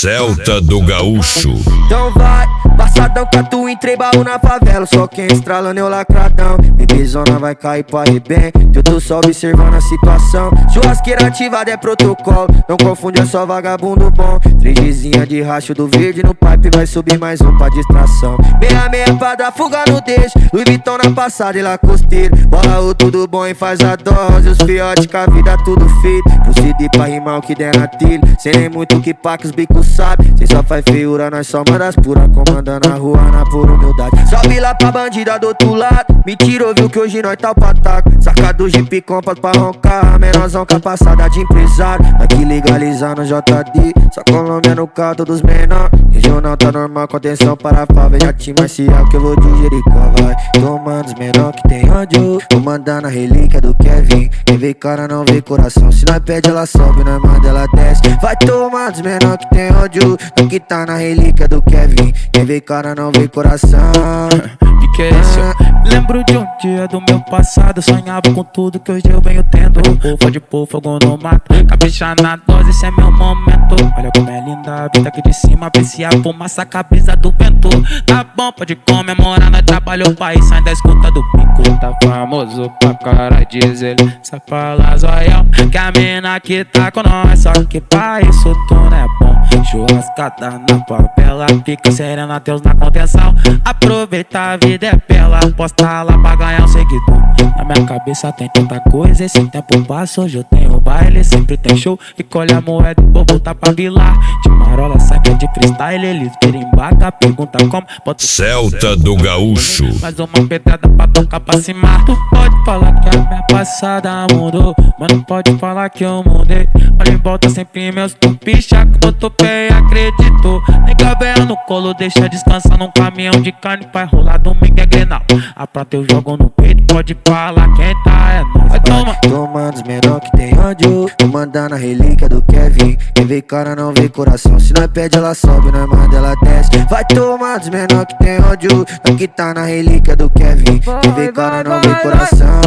Celta do Gaúcho. Então vai, passadão com a tua, entrei baú na favela. Só quem estralando eu lacradão. Bebezona vai cair pra bem. Eu tô só observando a situação. Churrasqueira ativada é protocolo. Não confunde, é só vagabundo bom. 3Gzinha de racho do verde no pipe. Vai subir mais um pra distração. Meia pra dar fuga no deixo. Louis Vuitton na passada e lá costeiro. Bola o tudo bom e faz a dose. Os fiotes com a vida tudo feito. Procedi pra rimar o que der na trilha. Sem nem muito que pá que os bicos sabe. Cê só faz feiura, nós só manda as pura. Comandando a rua na pura humildade. Salve lá pra bandida do outro lado. Mentira, ouviu que hoje nós tá o pataco. Saca do Jeep Compass pra roncar. Menorzão com a passada de empresário. Aqui legalizando JD. Só Colômbia no carro dos menor. Regional tá normal com atenção para a favela. Já te marcial que eu vou de Jericó. Vai tomando os menor que tem ódio. Tô mandando a relíquia do Kevin. Quem vê cara não vê coração. Se nós pede ela sobe, nós manda ela desce. Vai tomando os menor que tem ódio. Aqui tá na relíquia do Kevin. Quem vê cara não vê coração. Que é isso? Lembro de um dia do meu passado. Sonhava com tudo que hoje eu venho tendo. Pode pôr fogo no mato. Caprichar na dose, esse é meu momento. Olha como é linda a vida aqui de cima. Apreciar a fumaça, a cabeça do vento. Tá bom, pode comemorar. Nós trabalhou o país, sai da escuta do pico. Tá famoso pra cara, diz ele. Só fala zoião que a mina que tá com nós. Só que pra isso tu não é bom. Churrascada na favela. Fica serena, Deus na contenção. Aproveita a vida é bela, posta lá pra ganhar um seguidor. Na minha cabeça tem tanta coisa, esse tempo passa. Hoje eu tenho baile, sempre tem show. E colhe a moeda e vou voltar pra vilar. De marola, saque de freestyle, eles querem embaca. Pergunta como, bota Celta do Gaúcho. mais uma pedrada pra tocar pra cima. Tu pode falar que a minha passada mudou, mas não pode falar que eu mudei. Olha em volta sempre meus tupicha que botou pé e acreditou. Nega velha no colo, deixa descansar num caminhão de carne. Vai rolar domingo é Grenal. A prata eu jogo no peito, pode falar quem tá é nós. Vai tomar. Tomando os menor que tem ódio. Tô mandando a relíquia do Kevin. Quem vê cara não vê coração. Se nós pede ela sobe, nós manda ela desce. Vai tomar dos menor que tem ódio. Aqui tá na relíquia do Kevin. Quem vê cara não vê coração.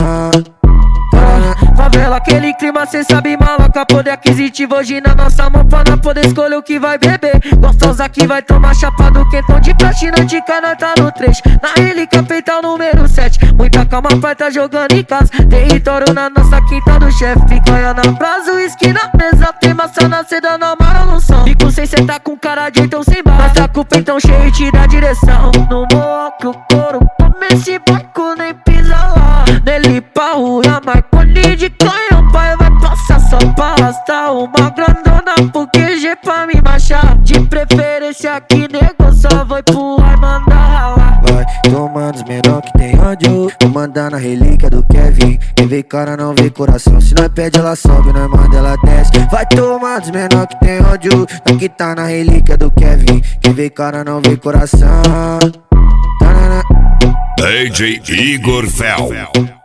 Favela, aquele clima, cê sabe, maloca. Poder aquisitivo hoje na nossa mão pra nós poder escolher o que vai beber. Gostosa que vai tomar chapado, quentão de platina de cana tá no trecho. Na relíquia feita o número 7. Muita calma, pai tá jogando em casa. Território na nossa quinta do chefe. Picanha na brasa, uísque na mesa. Tem maçã na seda, na maroção. Fico sem cê tá com cara de oitão sem barra. Nós tá com o peitão cheio e te dá direção. No morro que o couro come esse barco, nem pisa lá. Nele pra rua, Marconi de canhão, pai vai passar só pra arrastar uma grandona pro QG pra me marchar. De preferência aqui, nego, só vai pro ar mandar ralar. Vai tomando os menor que tem ódio. Tô mandando a relíquia do Kevin. Quem vê cara não vê coração. Se nós pede ela sobe, nós manda ela desce. Vai tomando os menor que tem ódio. Aqui tá na relíquia do Kevin. Quem vê cara não vê coração. DJ Igor Fel.